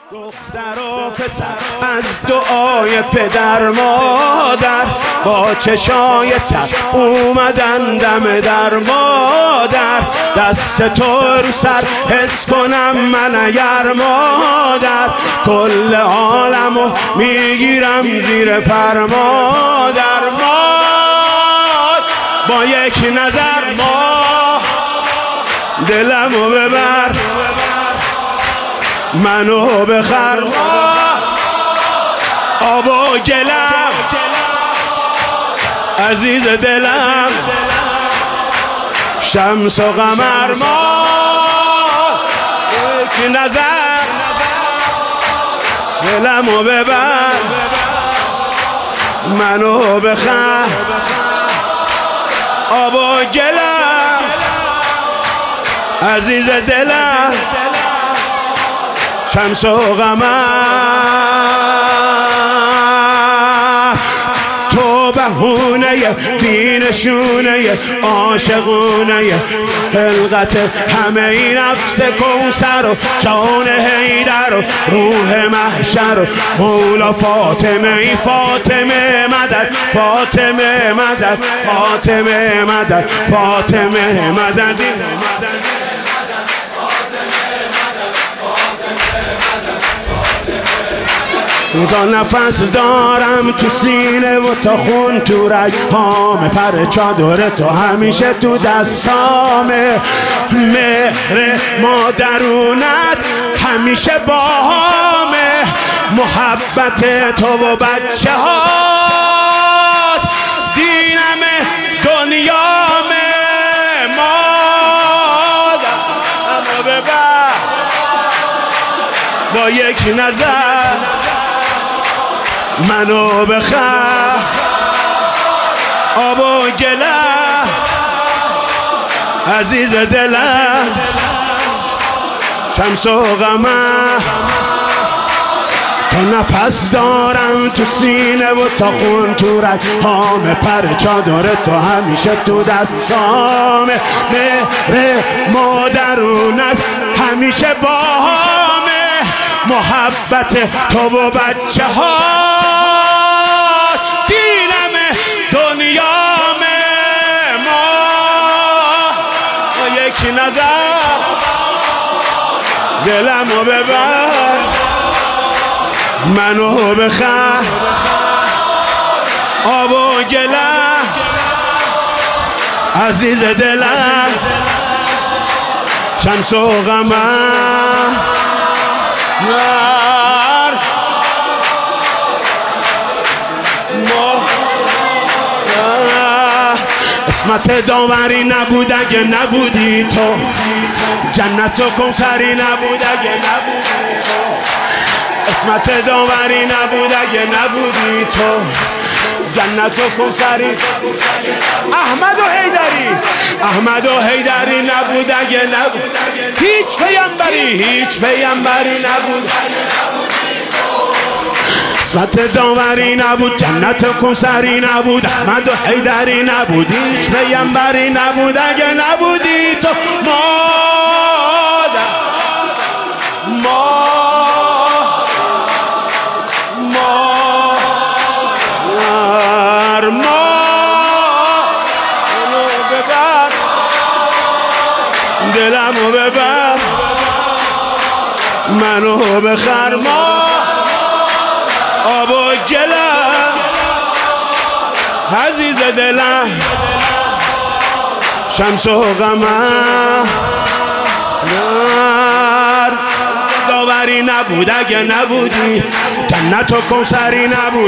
دختر و پسر از دعای پدر مادر با چشای تر اومدن دم در مادر. دست تو رو سر حس کنم من اگر مادر، کل عالمو میگیرم زیر پر مادر. با یک نظر ما دلمو ببر، منو بخر، آب و گلم عزیز دلم، شمس و قمر ما یک نظر دلمو ببر، منو بخر، آب و گلم عزیز دلم، شمس و قمر. تو بهونه بینشونه عاشقونه خلقت همه این نفس کوثر و جان حیدر و روح محشر و مولا فاطمه ای فاطمه مدد، فاطمه مدد، فاطمه مدد، فاطمه مدد. تا نفس دارم تو سینه و تا خون تو رگ هامه، پر چادر تو همیشه تو دستامه، مهر مادرونت همیشه باهامه، محبت تو و بچه هات دینمه دنیامه. مادر اما ببر با یک نظر منو بخر، آب و گلم عزیز دلم، شمس و قمر. تا نفس دارم تو سینه و تا خون تو رگ هامه، پر چادر تو همیشه تو دستامه، مهر مادرونت همیشه باهامه، محبت تو و بچه ها دینمه دنیامه. ما یک نظر دلمو ببر، منو بخر، آب و گلم عزیز دلم، شمس و قمر. اسمت داوری نبود اگه نبودی تو، جنت و کوثری نبود اگه نبودی تو، اسمت داوری نبود اگه نبودی تو، جنت و کوثری. احمد و حیدری، احمد و حیدری نبود اگه نبود، هیچ پیامبری، هیچ پیامبری نبود. اسمت داوری نبود، جنت و کوثری نبود، احمد و حیدری نبود، هیچ پیامبری نبود اگه نبودی تو. مادر دلمو ببر، منو بخر، آب و گلم عزیز دلم، شمس و قمر. داوری نبود اگه نبودی، جنت و کوثری نبود،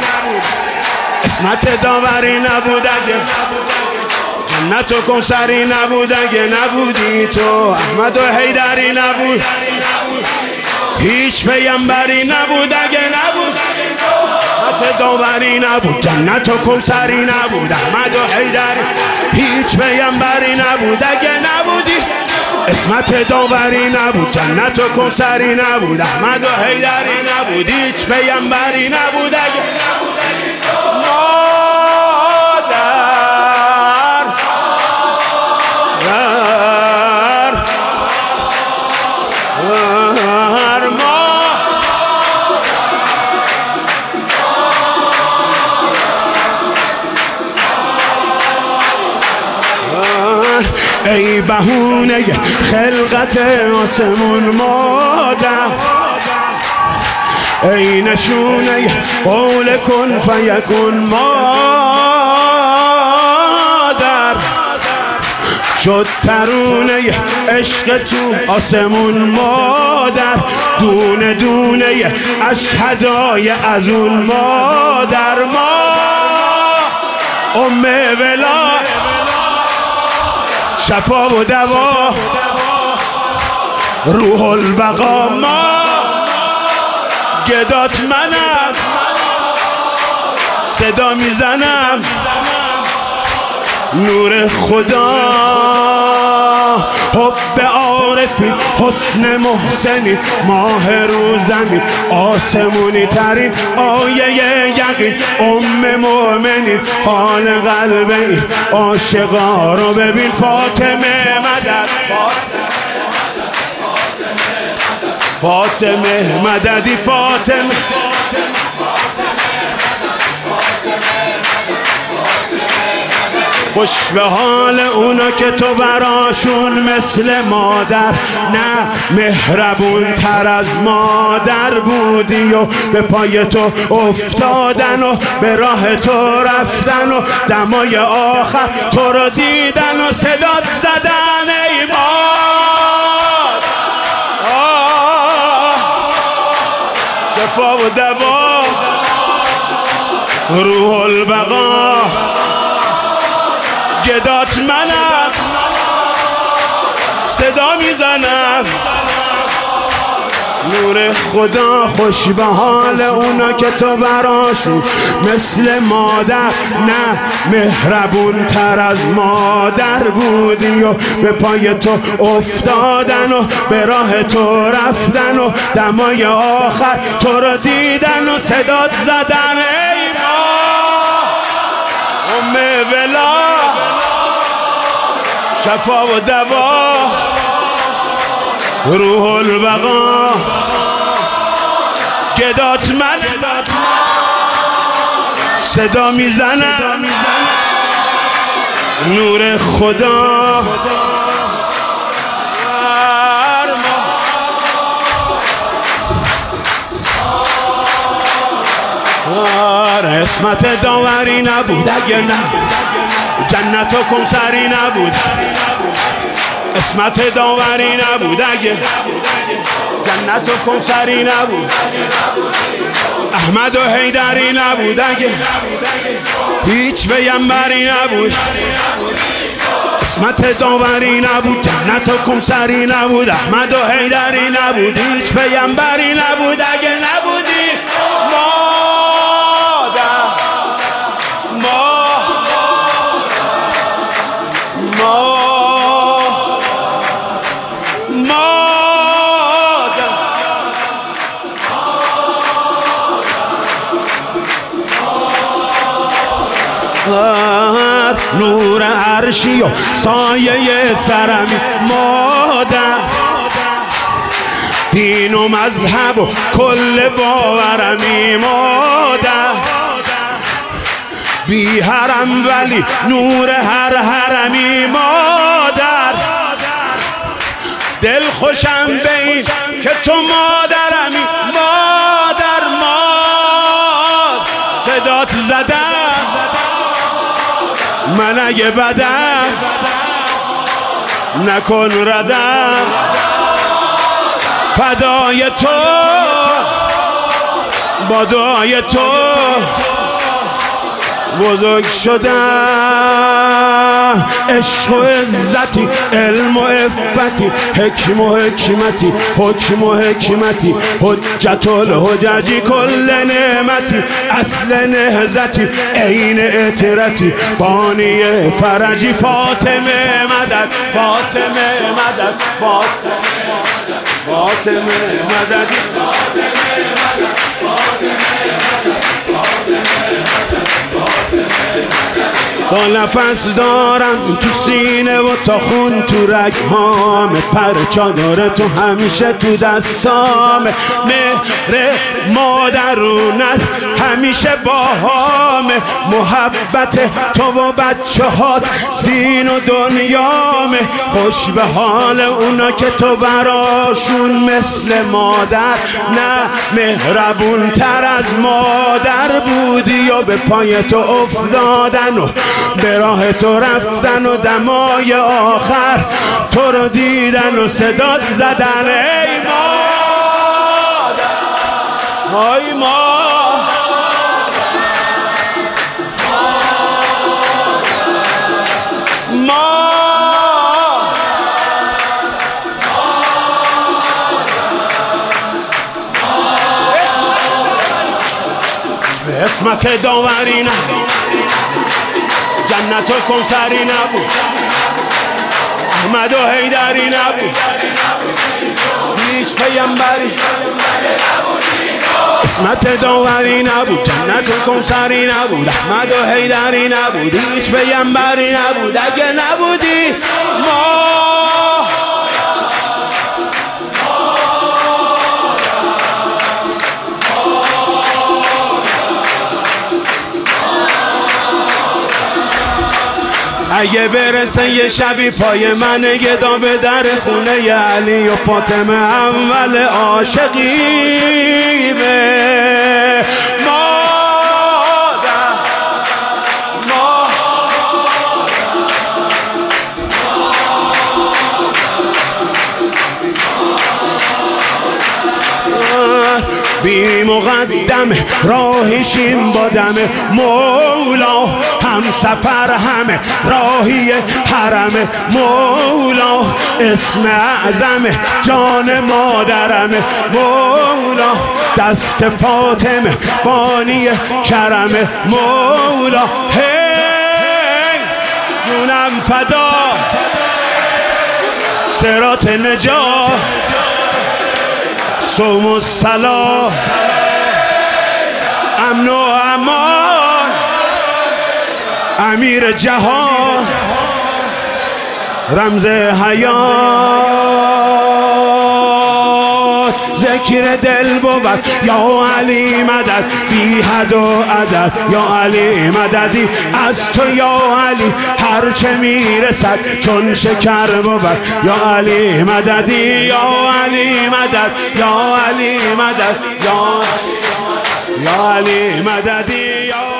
اسمت داوری نبود اگه، جنت و کوثری نبود اگه نبودی تو، احمد و حیدری نبود، هیچ پیامبری نبود اگه نبود، اسمت داوری نبود، جنت و کوثری نبود، احمد و حیدری، هیچ پیامبری نبود اگه نبودی، اسمت داوری نبود، جنت و کوثری نبود، احمد و حیدری نبود، هیچ پیامبری نبود اگه نبودی تو. مادر ای بهونه خلقت آسمون مادر، ای نشونه قول کن فیکون مادر، شد ترونه عشق تو آسمون مادر، دونه دونه اشهدای از اون مادر، ما ام ولا شفا و دوا روح البقا، ما گدات منم صدا میزنم نور خدا، حب عارفی حسن محسنی ماه روزنی آسمونی ترین آیه یقین ام مؤمنین حال قلبی عاشقا رو ببین فاطمه مدد، فاطمه مددی فاطمه، خوش به حال اونا که تو براشون مثل مادر، نه مهربون تر از مادر بودی و به پای تو افتادن و به راه تو رفتن و دمای آخر تو رو دیدن و صدات زدن ای مادر، شفا و دوا روح البقا، گدات منم صدا میزنم نور خدا، خوش به حال اونا که تو براشون مثل مادر، نه مهربون تر از مادر بودی و به پای تو افتادن و به راه تو رفتن و دمای آخر تو رو دیدن و صدات زدن ای ام ولا شفا و دوا روح البقا، گدات من صدا میزنم نور خدا، اسمت داوری نبود اگه نه جنت و کوثری نبود، اسمت داوری نبود اگه جنت و کوثری نبود، احمد و حیدری نبود اگه هیچ پیامبری نبود، اسمت داوری نبود جنت و کوثری نبود، احمد و حیدری نبود هیچ پیامبری نبود اگه نبودی نور عرشی و سایه سرمی مادر، دین و مذهب و کل باورمی مادر، بی حرم ولی نور هر حرمی مادر، دل خوشم به این که تو مادرمی مادر، ماد صدات زدم من اگه بدم نکن ردم، فدای تو با دعای تو بزرگ شدم، عشق و عزتی علم و عفتی حکم و حکمتی حکم و حکمتی حجت الحججی کل نعمتی اصل نهزتی عین اطرتی بانی فرجی فاطمه مدد فاطمه مدد فاطمه مدد فاطمه مدد تا نفس دارم تو سینه و تا خون تو رگهام، پر چادر تو همیشه تو دستام، مهر مادرونت همیشه باهام، محبت تو و بچه هات دین و دنیام، خوش به حال اونا که تو براشون مثل مادر، نه مهربون تر از مادر بودی و به پای تو افتادن و به راه تو رفتن و دمای آخر تو رو دیدن و صدات زدن ای مادر، ای اسمت داوری نبود، جنت و کنسری نبود، احمد و حیدری نبود، هیچ پیامبری اسمت داوری نبود، جنت و کنسری نبود، احمد و حیدری نبود، هیچ پیامبری نبود. اگه نبودی ما اگه برسه یه شبی پای من گدا به در خونه علی و فاطمه اول عاشقیمه، بی مقدم راهشیم با دم مولا، هم سفر همه راهی حرم مولا، اسم اعظم جان مادرم مولا، دست فاطمه بانی کرم مولا، هی جونم فدا صراط نجات، صوم و صلاح، امن و امان، امیر جهان، رمز حیات، ذکر دل بود یا علی مدد، بی حد و عدد یا علی مددی، از تو یا علی هرچه میرسد چون شکر بود، یا علی مددی، یا علی مدد، یا علی مدد، یا علی مددی، یا